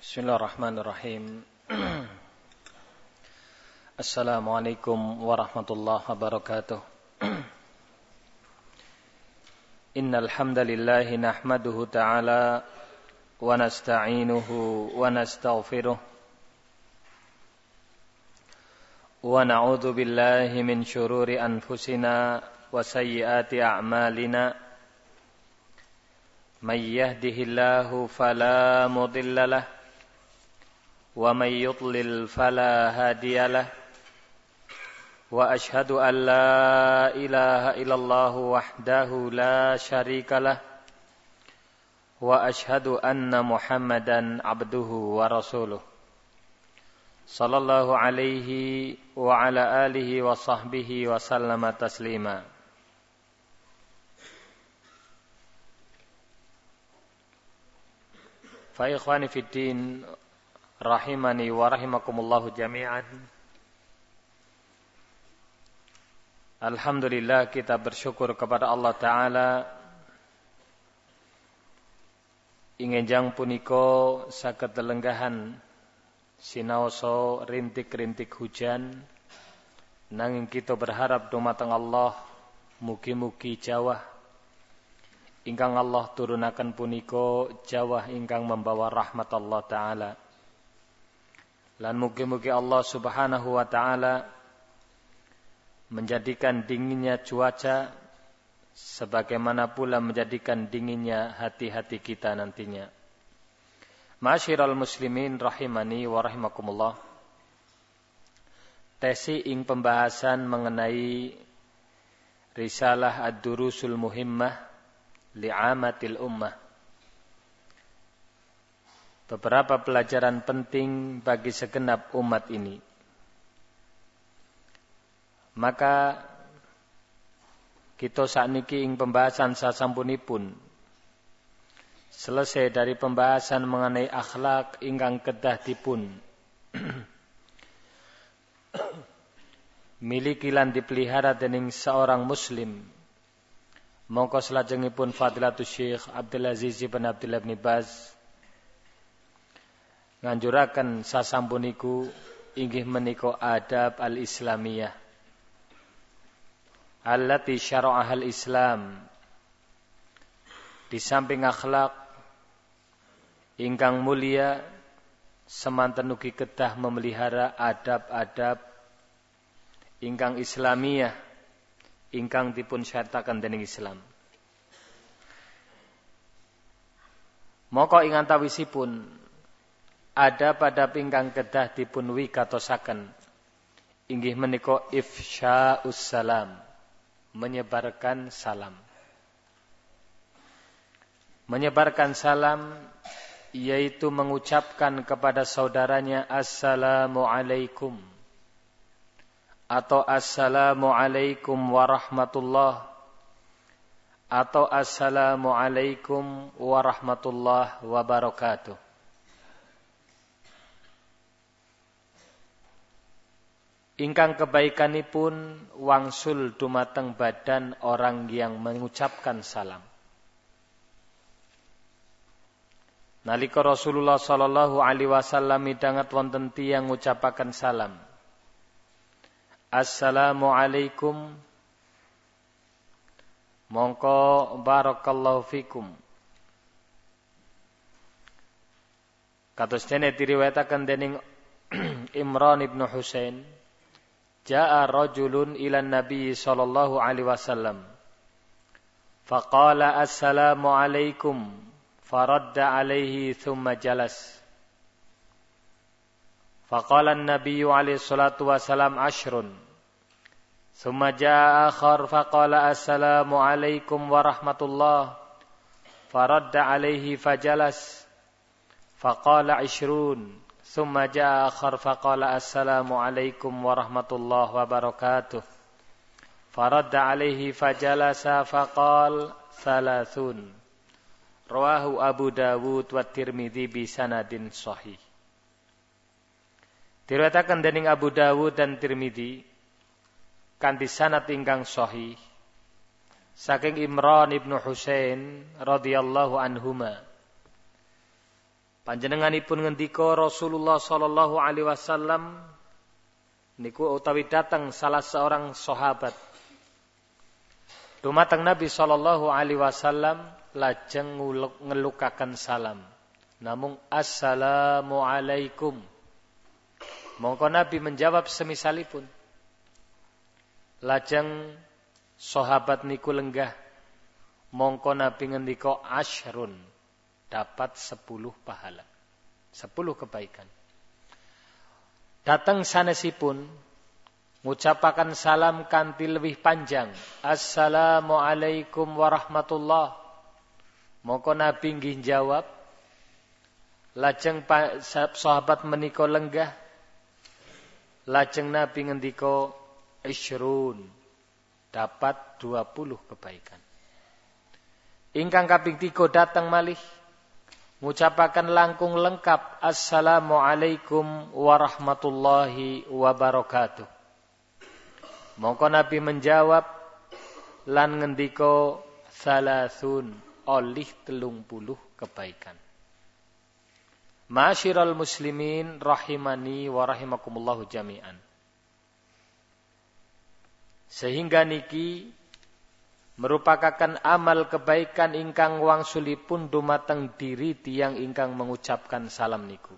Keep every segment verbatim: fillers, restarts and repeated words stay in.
Bismillahirrahmanirrahim. Assalamualaikum warahmatullahi wabarakatuh. Innal hamdalillahi nahmaduhu ta'ala wa nasta'inuhu wa nastaghfiruh wa na'udzu billahi min syururi anfusina wa sayyiati a'malina. May yahdihillahu fala mudhillalah wa may yudlil fala hadiyalah. Wa ashhadu an la ilaha illallah wahdahu la syarikalah wa ashhadu anna Muhammadan abduhu wa rasuluh sallallahu alaihi wa ala alihi wa sahbihi wa sallama taslima. Fa ikhwani fid din rahimani wa rahimakumullahu jami'an. Alhamdulillah, kita bersyukur kepada Allah Ta'ala ingenjang puniko saged lenggahan sinaoso rintik-rintik hujan, nanging kita berharap dumateng Allah mugi-mugi jawah ingkang Allah turunaken puniko jawah ingkang membawa rahmat Allah Ta'ala. Lan mugi-mugi Allah Subhanahu wa Ta'ala menjadikan dinginnya cuaca sebagaimana pula menjadikan dinginnya hati-hati kita nantinya. Ma'asyiral muslimin rahimani wa rahimakumullah. Tesi ing pembahasan mengenai risalah ad-durusul muhimmah li'amatil ummah. Beberapa pelajaran penting bagi segenap umat ini. Maka kita sakniki ing pembahasan sasampunipun selesai dari pembahasan mengenai akhlak ingkang kedah dipun miliki lan dipelihara dening seorang muslim. Mongko salajengipun Fadilatul Syekh Abdul Aziz bin Abdullah bin Baz nganjuraken sasampuniku inggih menika adab al-islamiyah allati syara'ahal Islam. Di samping akhlak ingkang mulia semanten ugi kedah memelihara adab-adab ingkang islamiyah ingkang dipun syarataken dening Islam. Moko ing antawisipun ada pada pingkang kedah dipun wigatosaken inggih menika ifsya'us salam, menyebarkan salam. Menyebarkan salam yaitu mengucapkan kepada saudaranya assalamu alaikum atau assalamu alaikum warahmatullah atau assalamu alaikum warahmatullah wabarakatuh. Ingkang kebaikanipun wangsul dumateng badan orang yang mengucapkan salam. Nalika Rasulullah sallallahu alaihi wasallam midanget wonten tiyang ngucapaken salam. Assalamu alaikum. Mongko barakallahu fikum. Kados dene diriwayataken dening Imran ibn Husain, Ja'a rajulun ila Nabi sallallahu alaihi wasallam faqala assalamu alaikum faradda alaihi thumma jalas faqala an-nabiy alaihi salatu wasalam ashrun thumma ja'a akhar faqala assalamu alaikum warahmatullah faradda alaihi fajalas faqala ishrun thumma jaa akhar faqala assalamu alaikum warahmatullahi wabarakatuh faradda alaihi fajalasa faqal thalathun. Rawahu Abu Dawud wa Tirmidzi bi sanadin sahih. Diriwayataken dening Abu Dawud dan Tirmidzi kanthi sanad ingkang sahih saking Imran ibnu Husain radhiyallahu anhuma Panjenenganipun ngendika Rasulullah sallallahu alaihi wasallam niku utawi datang salah seorang sahabat dumateng Nabi sallallahu alaihi wasallam lajeng ngelukaken salam. Namung assalamu alaikum. Mongko Nabi menjawab semisalipun. Lajeng sahabat niku lenggah. Mongko Nabi ngendika asyrun. Dapat sepuluh pahala. Sepuluh kebaikan. Datang sanesipun. Ngucapaken salam kanthi lebih panjang. Assalamualaikum warahmatullah. Mongko Nabi nggih jawab. Lajeng sahabat menika lenggah. Lajeng Nabi ngendika isyrun. Dapat dua puluh kebaikan. Ingkang kaping tiga datang malih. Ngucapaken langkung lengkap assalamualaikum warahmatullahi wabarakatuh. Mongko Nabi menjawab lan ngendika salasun olih telung puluh kebaikan. Ma'asyiral muslimin rahimani wa rahimakumullahu jami'an. Sehingga niki merupakan amal kebaikan ingkang wangsulipun dumateng diri tiyang ingkang mengucapkan salam niku.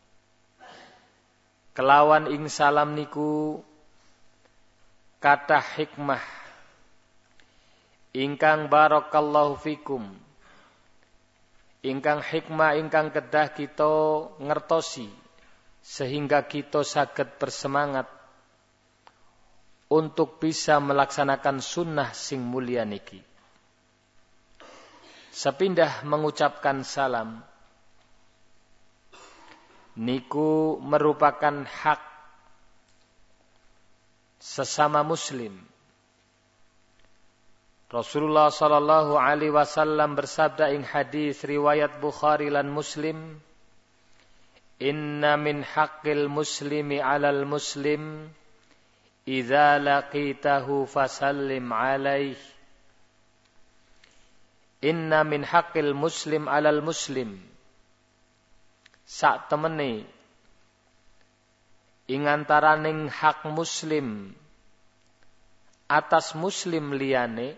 Kelawan ing salam niku kathah hikmah ingkang barakallahu fikum. Ingkang hikmah ingkang kedah kita ngertosi sehingga kita saged bersemangat untuk bisa melaksanakan sunnah sing mulia niki. Sepindah mengucapkan salam, niku merupakan hak sesama muslim. Rasulullah sallallahu alaihi wasallam bersabda ing hadis riwayat Bukhari lan Muslim, "Inna min haqqil muslimi 'alal muslim idza laqitahu fasallim 'alaihi." Inna min haqqil muslim 'alal muslim. Sak temene ing antaraning hak muslim atas muslim liyane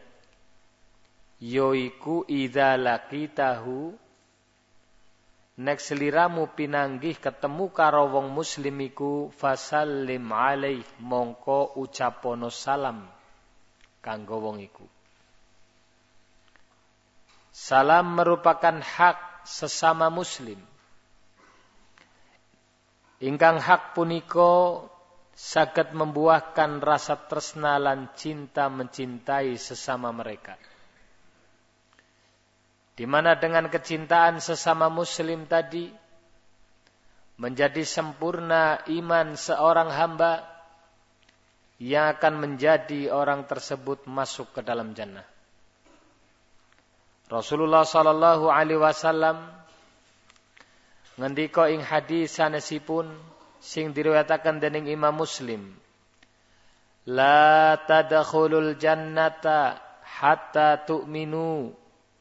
yoiku idza laqitahu nek seliramu pinanggih ketemu karo wong muslim iku fasallim alaih mongko ucapono salam kanggo wong iku. Salam merupakan hak sesama muslim. Ingkang hak punika saged membuahkan rasa tresna lan cinta mencintai sesama mereka. Di mana dengan kecintaan sesama muslim tadi menjadi sempurna iman seorang hamba yang akan menjadi orang tersebut masuk ke dalam jannah. Rasulullah sallallahu alaihi wasallam ngendika ing hadis sanesipun sing diriwayataken dening Imam Muslim, la tadkhulul jannata hatta tu'minu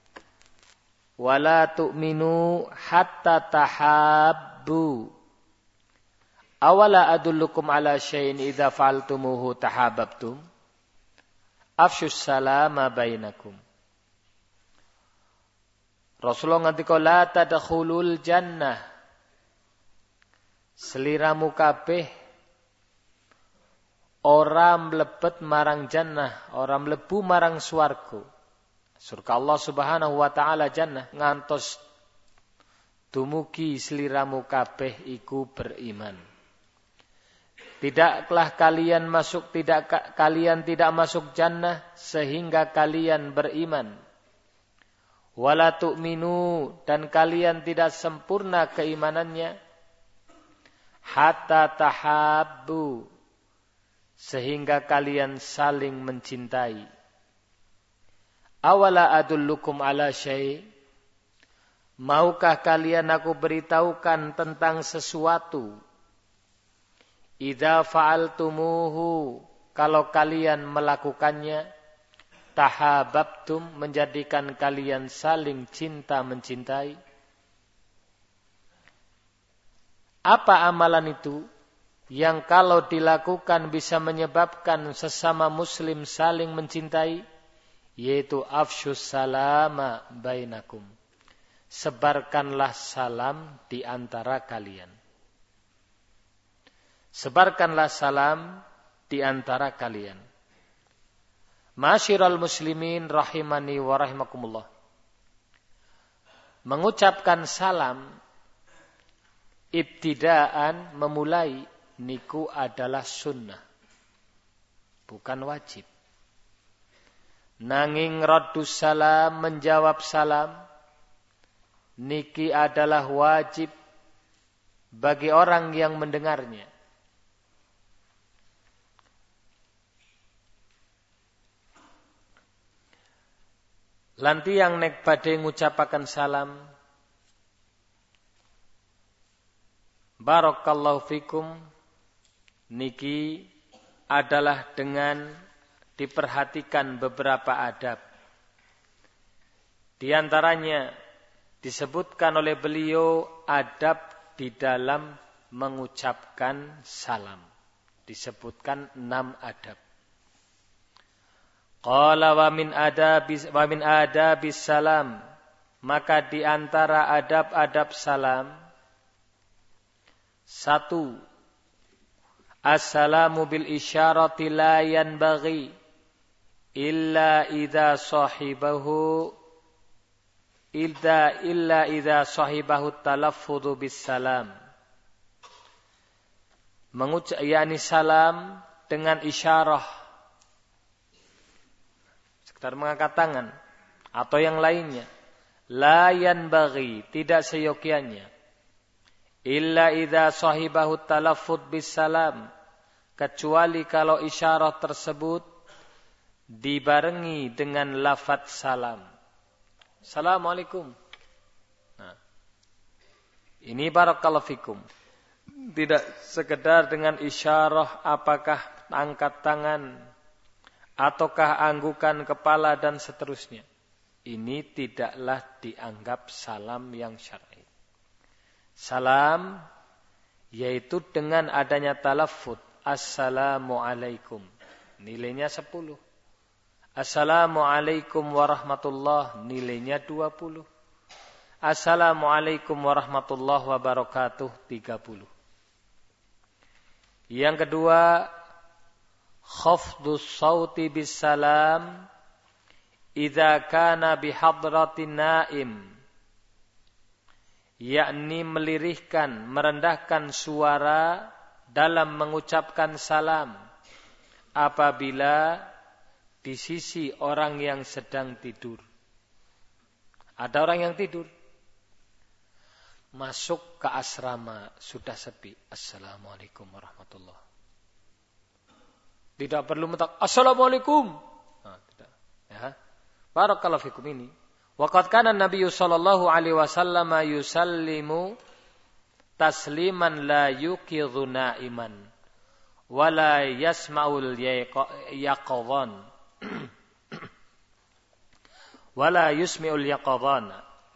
wala tu'minu hatta tahabbu. Awala adullukum ala syai'in idza fa'altumuhu tahabbtum. Afshus salama bainakum. Rasulullah ngendika la tadkhulul jannah. Seliramu kabeh ora mlebet marang jannah, ora mlebu marang swarga. Surga Allah subhanahu wa ta'ala jannah ngantos dumugi seliramu kabeh iku beriman. Tidaklah kalian masuk tidak kalian tidak masuk jannah sehingga kalian beriman. Wala tu'minu dan kalian tidak sempurna keimanannya hatta tahabbu sehingga kalian saling mencintai. Awala adullukum ala syai'. Maukah kalian aku beritahukan tentang sesuatu? Idza fa'altumuhu, kalau kalian melakukannya, tahabbtum, menjadikan kalian saling cinta mencintai. Apa amalan itu? Yang kalau dilakukan bisa menyebabkan sesama muslim saling mencintai, yaitu afsyus salama bainakum. Sebarkanlah salam di antara kalian. Sebarkanlah salam di antara kalian. Masyiral muslimin rahimani wa rahimakumullah. Mengucapkan salam ibtidaan memulai niku adalah sunnah, bukan wajib. Nanging raddus salam, menjawab salam, niki adalah wajib bagi orang yang mendengarnya. Lanti yang nek badhe ngucapaken salam, barakallahu fikum, niki adalah dengan diperhatikan beberapa adab. Di antaranya disebutkan oleh beliau adab di dalam mengucapkan salam. Disebutkan enam adab. Qala wa min adabis wa min adabis salam, maka di antara adab-adab salam, satu, assalamu bil isyarati la yanbaghi illa idza sahibahu illa illa idza sahibahu talaffudhu bis salam. Mengucap yakni salam dengan isyarah, sekedar mengangkat tangan atau yang lainnya, la yanbaghi, tidak seyogianya, illa idza sahibahu talaffudh bis salam, kecuali kalau isyarah tersebut dibarengi dengan lafaz salam. Assalamualaikum. Nah, ini barakallahu fikum. Tidak sekedar dengan isyarah apakah angkat tangan ataukah anggukan kepala dan seterusnya. Ini tidaklah dianggap salam yang syar'i. Salam yaitu dengan adanya talaffuz, assalamualaikum, nilainya sepuluh. Assalamualaikum warahmatullah, nilainya dua puluh. Assalamualaikum warahmatullahi wabarakatuh, tiga puluh. Yang kedua, khafdus sauti bis salam idza kana bihadratin naim, yakni melirihkan, merendahkan suara dalam mengucapkan salam apabila di sisi orang yang sedang tidur. Ada orang yang tidur, masuk ke asrama, sudah sepi. Assalamualaikum warahmatullah. Tidak perlu mentak assalamualaikum. Nah, tidak. Ya. Barakallahu fikum ini. Waqad kana Nabi sallallahu alaihi wasallam yusallimu tasliman la yuqidhu na'iman wa la yasma'ul yaqadhan wa la yusmi'ul yaqadhan.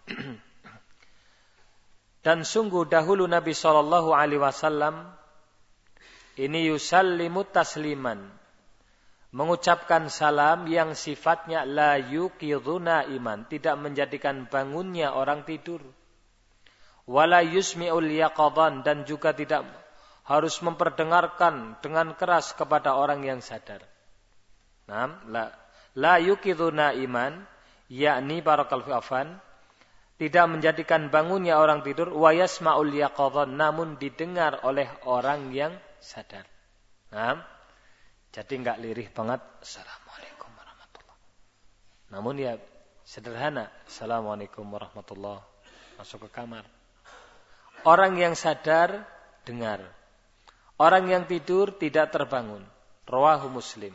Dan sungguh dahulu Nabi sallallahu alaihi wasallam ini yusallimu tasliman, mengucapkan salam yang sifatnya la yuqidhuna iman, tidak menjadikan bangunnya orang tidur. Wala yusmi'ul yaqadhan, dan juga tidak harus memperdengarkan dengan keras kepada orang yang sadar. Nah, la, la yuqidhuna iman, yakni barakallahu afan, tidak menjadikan bangunnya orang tidur, wa yasma'ul yaqadhan, namun didengar oleh orang yang sadar. Nah, jadi enggak lirih banget assalamualaikum warahmatullahi. Namun ya sederhana, assalamualaikum warahmatullahi, masuk ke kamar. Orang yang sadar dengar. Orang yang tidur tidak terbangun. Rawahu Muslim.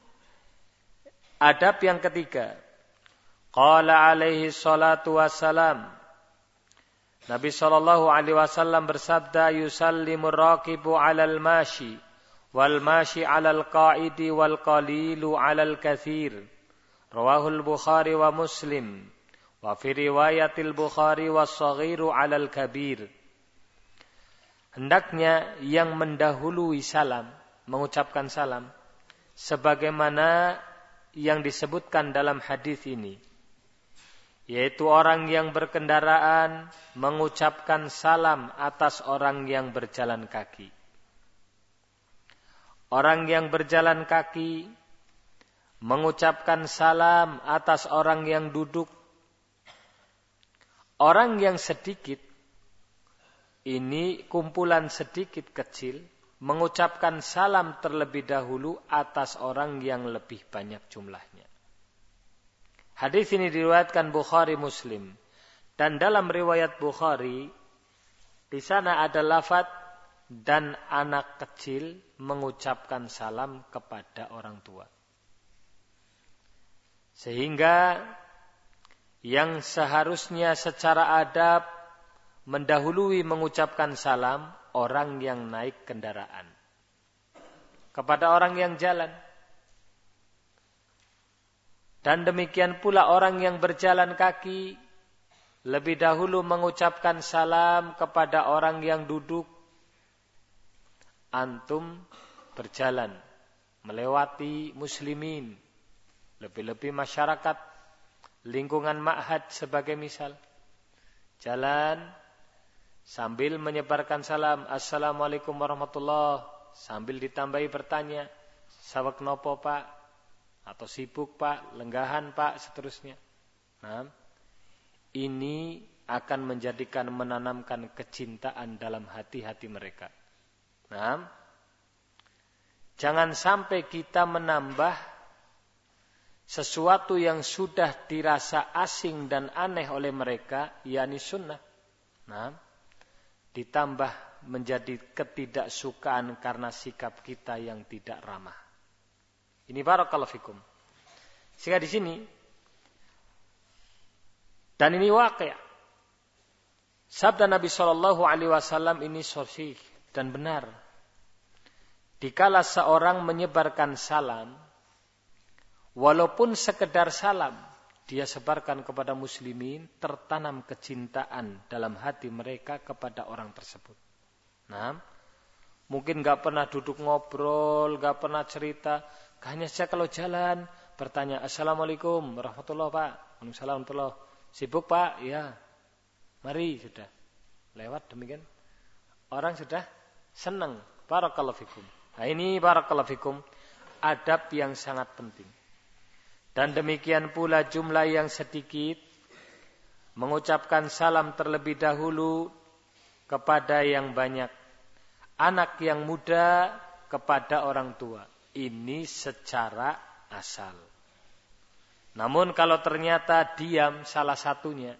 Adab yang ketiga. Qala alaihi salatu wassalam, Nabi sallallahu alaihi wasallam bersabda, yusallimur raqibu 'alal mashi wal mashi 'alal qa'idi wal qalilu 'alal katsir. Rawahul Bukhari wa Muslim. Wa fi riwayatil Bukhari was saghiru 'alal kabir. hendaknya yang mendahului salam, mengucapkan salam, sebagaimana yang disebutkan dalam hadis ini, yaitu orang yang berkendaraan mengucapkan salam atas orang yang berjalan kaki. Orang yang berjalan kaki mengucapkan salam atas orang yang duduk. Orang yang sedikit, ini kumpulan sedikit kecil, mengucapkan salam terlebih dahulu atas orang yang lebih banyak jumlahnya. Hadis ini diriwayatkan Bukhari Muslim. Dan dalam riwayat Bukhari, di sana ada lafaz dan anak kecil mengucapkan salam kepada orang tua. Sehingga yang seharusnya secara adab mendahului mengucapkan salam orang yang naik kendaraan kepada orang yang jalan. Dan demikian pula orang yang berjalan kaki lebih dahulu mengucapkan salam kepada orang yang duduk. Antum berjalan melewati muslimin, lebih-lebih masyarakat lingkungan ma'had sebagai misal. Jalan sambil menyebarkan salam, Assalamualaikum warahmatullahi, sambil ditambahi bertanya, sawek nopo pak, atau sibuk pak, lenggahan pak, seterusnya. Nah, ini akan menjadikan menanamkan kecintaan dalam hati-hati mereka. Nah, jangan sampai kita menambah sesuatu yang sudah dirasa asing dan aneh oleh mereka, yakni sunnah. Nah, ditambah menjadi ketidaksukaan karena sikap kita yang tidak ramah. Ini barakallahu fikum. Sehingga di sini, dan ini waqi', sabda Nabi shallallahu alaihi wasallam ini sahih dan benar. Dikala seorang menyebarkan salam, walaupun sekedar salam, dia sebarkan kepada muslimin, tertanam kecintaan dalam hati mereka kepada orang tersebut. Nah, mungkin gak pernah duduk ngobrol, gak pernah cerita, hanya saja kalau jalan bertanya, Assalamualaikum warahmatullahi pak, Waalaikumsalam warahmatullahi. Sibuk pak? Ya. Mari sudah. Lewat demikian. Orang sudah senang. Barakallahu fikum. Nah ini barakallahu fikum, adab yang sangat penting. Dan demikian pula jumlah yang sedikit mengucapkan salam terlebih dahulu kepada yang banyak. Anak yang muda kepada orang tua. Ini secara asal. Namun kalau ternyata diam salah satunya,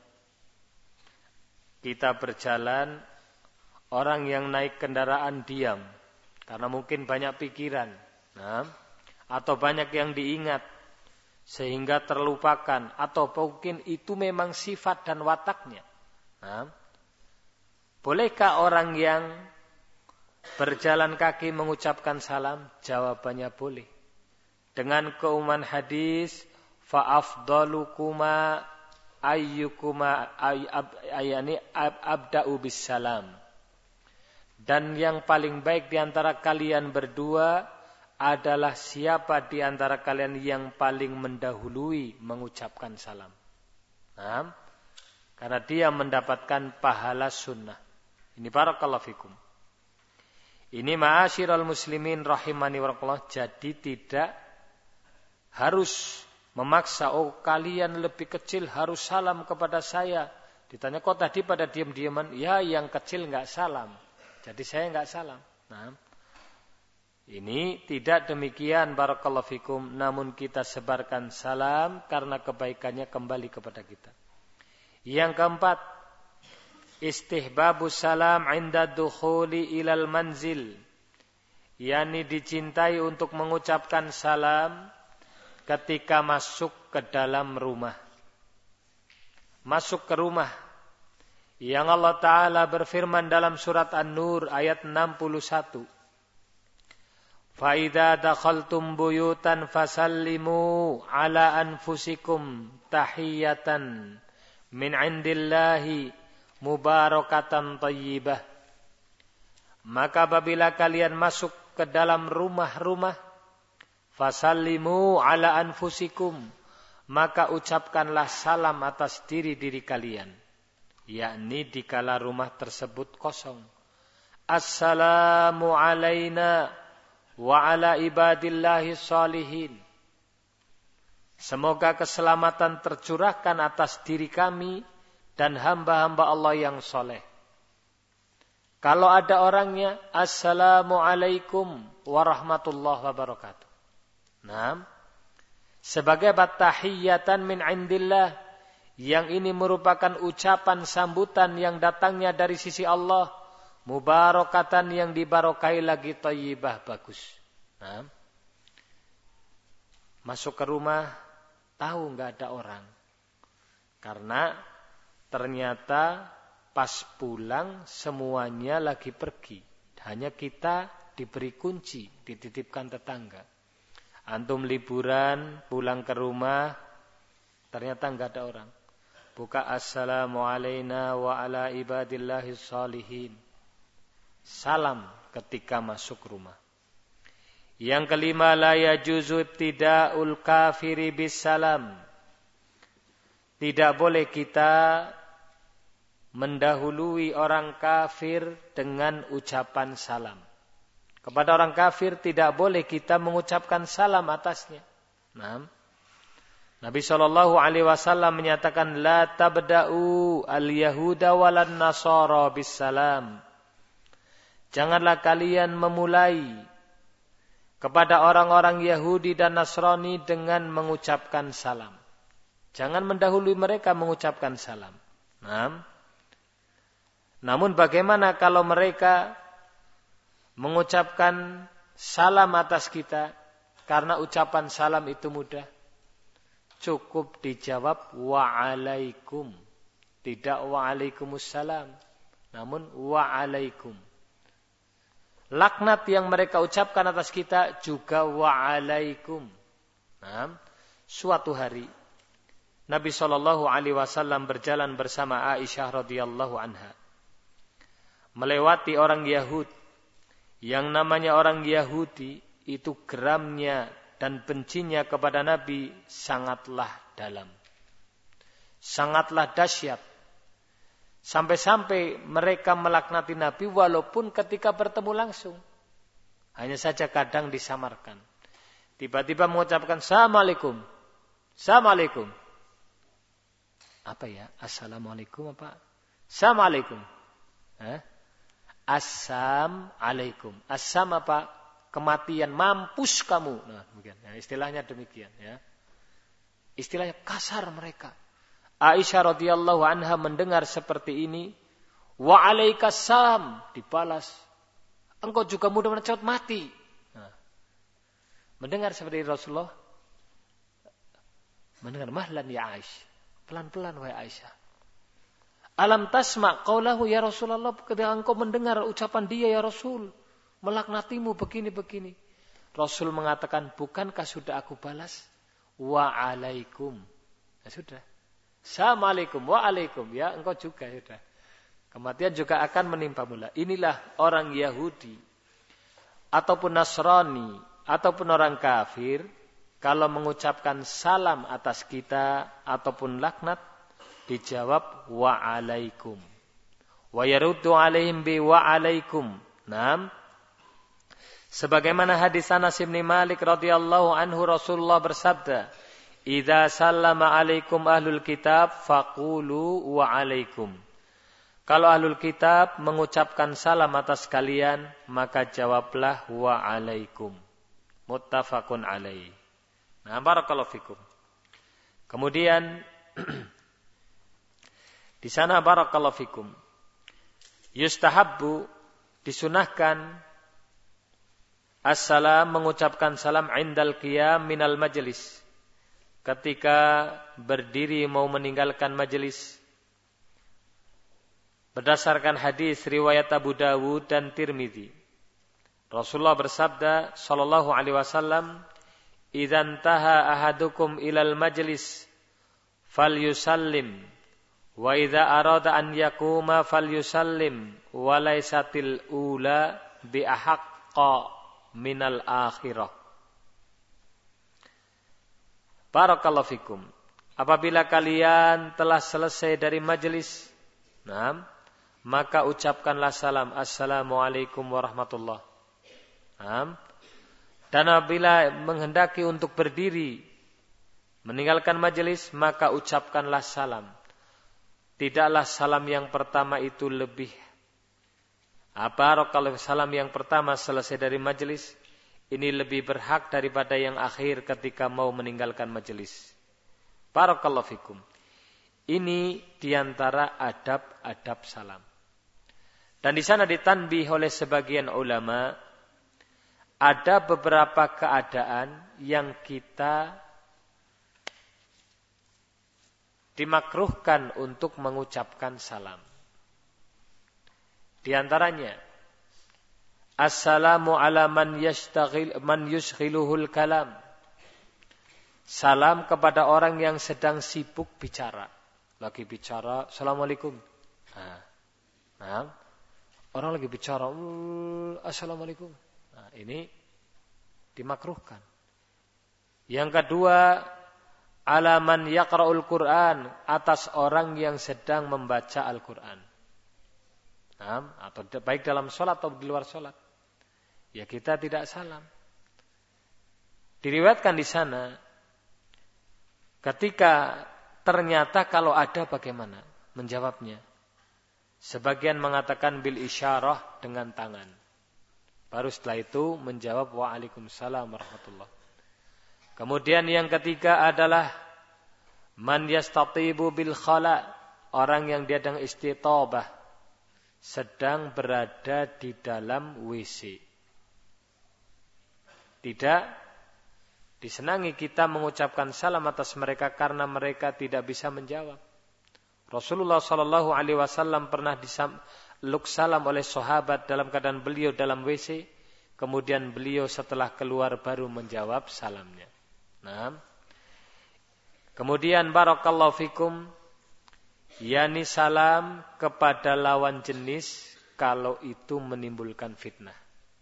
kita berjalan, orang yang naik kendaraan diam karena mungkin banyak pikiran, nah, atau banyak yang diingat sehingga terlupakan, atau mungkin itu memang sifat dan wataknya. Nah, bolehkah orang yang berjalan kaki mengucapkan salam? Jawabannya boleh. Dengan keumuman hadis, fa'afdalukuma ayyukuma ayani abda'u bis salam. Dan yang paling baik di antara kalian berdua adalah siapa di antara kalian yang paling mendahului mengucapkan salam. Nah, karena dia mendapatkan pahala sunnah. Ini barakallahu fikum. Ini ma'asyiral muslimin rahimani wa rahimakumullah. Jadi tidak harus memaksa, oh kalian lebih kecil harus salam kepada saya. Ditanya, kok tadi pada diam-diaman? Ya yang kecil enggak salam, jadi saya enggak salam. Nah, ini tidak demikian barakallahu fikum. Namun kita sebarkan salam karena kebaikannya kembali kepada kita. Yang keempat, istihbabus salam inda dukhuli ilal manzil. Yani dicintai untuk mengucapkan salam ketika masuk ke dalam rumah. Masuk ke rumah. Yang Allah Ta'ala berfirman dalam surat An-Nur ayat enam puluh satu. فَإِذَا دَخَلْتُمْ بُيُوتًا فَسَلِّمُوا عَلَى أَنفُسِكُمْ تَحِيَّةً مِنْ عِنْدِ اللَّهِ مُبَارَكَةً طَيِّبَةً. Maka apabila kalian masuk ke dalam rumah-rumah, fasallimu ala anfusikum, maka ucapkanlah salam atas diri-diri kalian, yakni dikala rumah tersebut kosong. Assalamu alaina wa ala ibadillahi shalihin. Semoga keselamatan tercurahkan atas diri kami dan hamba-hamba Allah yang soleh. Kalau ada orangnya, Assalamualaikum warahmatullahi wabarakatuh. Nah, sebagai tahiyyatan min indillah, yang ini merupakan ucapan sambutan yang datangnya dari sisi Allah, mubarakatan yang dibarokai lagi thayyibah bagus. Nah, masuk ke rumah, tahu nggak ada orang, karena ternyata pas pulang semuanya lagi pergi, hanya kita diberi kunci, dititipkan tetangga. Antum liburan, pulang ke rumah, ternyata nggak ada orang. Buka assalamu alaina wa ala ibadillahi shalihin. Salam ketika masuk rumah. Yang kelima, la yajuzu ibtida'ul kafiri bisalam. Tidak boleh kita mendahului orang kafir dengan ucapan salam. Kepada orang kafir tidak boleh kita mengucapkan salam atasnya. Nah, Nabi shallallahu alaihi wasallam menyatakan, la tabda'u al-yahuda walan nasara bisalam. Janganlah kalian memulai kepada orang-orang Yahudi dan Nasrani dengan mengucapkan salam. Jangan mendahului mereka mengucapkan salam. Nah, namun bagaimana kalau mereka mengucapkan salam atas kita? Karena ucapan salam itu mudah. Cukup dijawab wa'alaikum. Tidak wa'alaikumussalam. Namun wa'alaikum. Laknat yang mereka ucapkan atas kita juga wa'alaikum. Nah, suatu hari Nabi shallallahu alaihi wasallam berjalan bersama Aisyah radhiyallahu anha, melewati orang Yahud. Yang namanya orang Yahudi itu geramnya dan bencinya kepada Nabi sangatlah dalam, sangatlah dahsyat. Sampai-sampai mereka melaknati Nabi walaupun ketika bertemu langsung. Hanya saja kadang disamarkan. Tiba-tiba mengucapkan Assalamualaikum. Assalamualaikum. Apa ya? Assalamualaikum apa? Assalamualaikum. Eh? Assalamualaikum. Assam apa? Kematian. Mampus kamu. Nah, demikian. Ya, istilahnya demikian. Ya. Istilahnya kasar mereka. Aisyah radhiyallahu anha mendengar seperti ini, wa alaikassalam, dibalas, engkau juga mudah-mudahan cepat mati. Nah, mendengar seperti Rasulullah, mendengar mahlan ya Aisyah, pelan-pelan wahai Aisyah. Alam tasma' qaulahu ya Rasulullah, ketika engkau mendengar ucapan dia ya Rasul, melaknatimu begini-begini. Rasul mengatakan, bukankah sudah aku balas? Wa alaikum. Ya sudah. Assalamualaikum waalaikum, ya engkau juga sudah. Kematian juga akan menimpa mula. Inilah orang Yahudi ataupun Nasrani ataupun orang kafir, kalau mengucapkan salam atas kita ataupun laknat, dijawab waalaikum. Wa yaruddu alaihim bi waalaikum. Naam. Sebagaimana hadis Anas bin Malik radhiyallahu anhu, Rasulullah bersabda, idza sallama alaikum ahlul kitab faqulu wa alaikum. Kalau ahlul kitab mengucapkan salam atas kalian, maka jawablah wa alaikum. Muttafaqun alaih. Nah, barakallahu fikum. Kemudian di sana barakallahu fikum, yustahabbu, disunahkan assalam, mengucapkan salam indal qiyam minal majlis, ketika berdiri mau meninggalkan majelis. Berdasarkan hadis riwayat Abu Dawud dan Tirmidzi, Rasulullah bersabda sallallahu alaihi wasallam, "Idzan taha ahadukum ilal majlis falyusallim Wa idza arada an yakuma falyusallim wa laysatil ula bi ahaqqa minal akhirah. Barakallahu fikum. Apabila kalian telah selesai dari majelis, nah, maka ucapkanlah salam, assalamualaikum warahmatullahi wabarakatuh. Dan apabila menghendaki untuk berdiri meninggalkan majelis, maka ucapkanlah salam. Tidaklah salam yang pertama itu lebih apa? Kalau salam yang pertama selesai dari majelis, ini lebih berhak daripada yang akhir ketika mau meninggalkan majelis. Barakallahu fikum. Ini diantara adab-adab salam. Dan di sana ditanbih oleh sebagian ulama, ada beberapa keadaan yang kita dimakruhkan untuk mengucapkan salam. Di antaranya, assalamu ala man yashtaghil man yushghiluhul kalam. Salam kepada orang yang sedang sibuk bicara. Lagi bicara, assalamualaikum. Nah, nah orang lagi bicara, assalamualaikum. Nah, ini dimakruhkan. Yang kedua, ala man yaqra'ul Qur'an, atas orang yang sedang membaca Al-Qur'an. Nah, atau baik dalam sholat atau di luar sholat. Ya kita tidak salam. Diriwayatkan di sana, ketika ternyata kalau ada bagaimana menjawabnya. Sebagian mengatakan bil isyarah dengan tangan. Baru setelah itu menjawab waalaikumsalam warahmatullah. Kemudian yang ketiga adalah man yastatibu bil khala, orang yang dia sedang istitabah, sedang berada di dalam W C. Tidak disenangi kita mengucapkan salam atas mereka karena mereka tidak bisa menjawab. Rasulullah sallallahu alaihi wasallam pernah disaluk salam oleh sahabat dalam keadaan beliau dalam W C, kemudian beliau setelah keluar baru menjawab salamnya. Nah, kemudian barakallahu fikum, yani salam kepada lawan jenis kalau itu menimbulkan fitnah.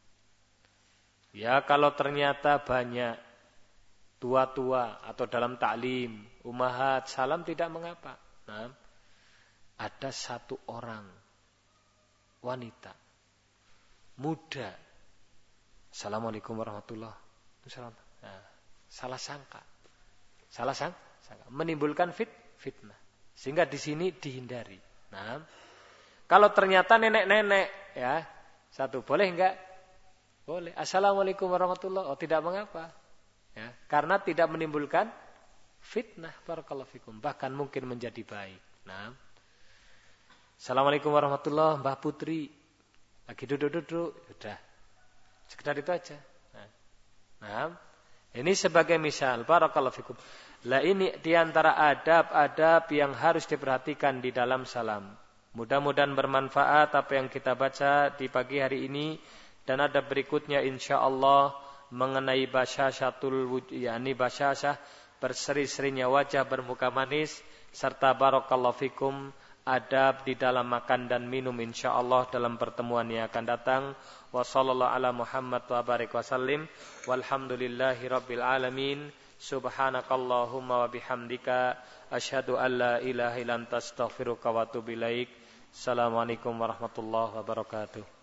Ya kalau ternyata banyak tua-tua atau dalam taklim, umahat, salam tidak mengapa. Nah, ada satu orang wanita muda, assalamualaikum warahmatullahi wabarakatuh. Nah, salah sangka, salah sang, sangka, menimbulkan fit, fitnah. Sehingga di sini dihindari. Nah, kalau ternyata nenek-nenek, ya satu boleh enggak? Boleh. Assalamualaikum warahmatullahi wabarakatuh. Oh tidak mengapa. Ya, karena tidak menimbulkan fitnah. Barakallahu fikum. Bahkan mungkin menjadi baik. Nah, assalamualaikum warahmatullahi wabarakatuh. Mbah Putri lagi duduk-duduk, sudah. Sekedar itu aja. Nah, nah ini sebagai misal, barakallahu fikum. Lah ini diantara adab-adab yang harus diperhatikan di dalam salam. Mudah-mudahan bermanfaat apa yang kita baca di pagi hari ini, dan ada berikutnya insyaallah mengenai basyasyatul wujud, yakni basyasyah, berseri-serinya wajah, bermuka manis, serta barakallahu fikum adab di dalam makan dan minum insyaallah dalam pertemuan yang akan datang. Wa sallallahu ala Muhammad wa barik wa sallim walhamdulillahi rabbil alamin. Subhanakallahumma wa bihamdika asyhadu an la ilaha illa anta astaghfiruka wa atubu ilaik. Assalamualaikum warahmatullahi wabarakatuh.